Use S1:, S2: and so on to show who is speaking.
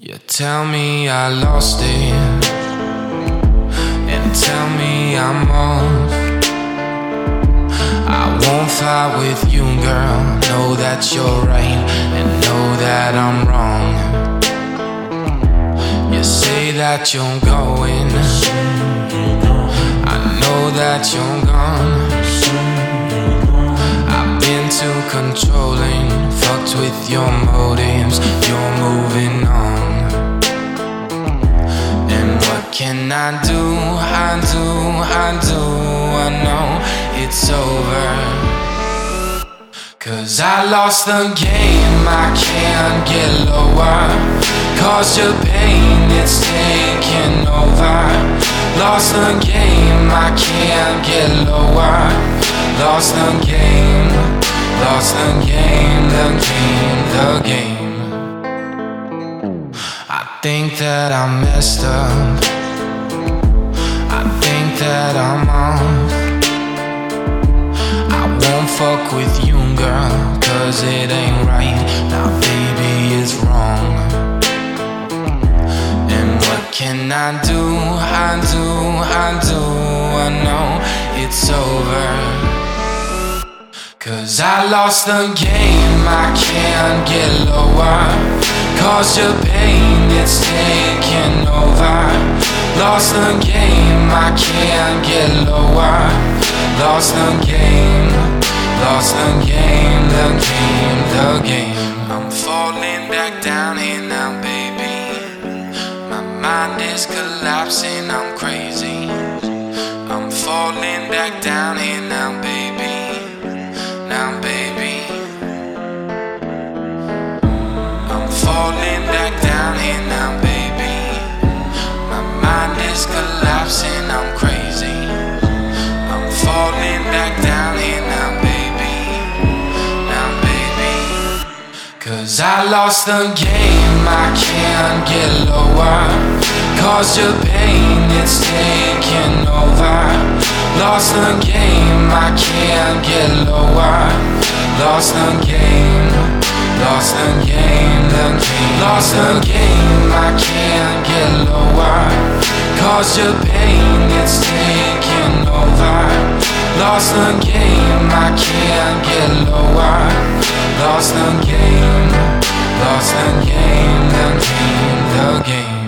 S1: You tell me I lost it, and tell me I'm off. I won't fight with you, girl. Know that you're right, and know that I'm wrong. You say that you're going, I know that you're gone. I've been too controlling, fucked with your motives. You're moving on. And what can I do? I know it's over. 'Cause I lost the game, I can't get lower. Cause your pain, it's taking over. Lost the game, I can't get lower. Lost the game, lost the game, the game. I think that I messed up, I think that I'm off. I won't fuck with you, girl, 'cause it ain't right. Now baby, it's wrong. And what can I do? I know it's over. 'Cause I lost the game, I can't get lower. Cause your pain, it's taking over. Lost the game, I can't get lower. Lost the game, lost the game, the game. I'm falling back down here now, baby. My mind is collapsing, I'm crazy. I'm falling back down here now, baby. Now, baby, I'm falling back down here now, baby. My mind is collapsing, I'm crazy. I'm falling back down here now, baby. Now, baby, 'cause I lost the game, I can't get lower. Cause your pain, it's taking over. Lost the game, I can't get lower. Lost the game, lost the game, lost the game, I can't get lower. Cause your pain, it's taking over. Lost the game, I can't get lower. Lost the game, the game, the game.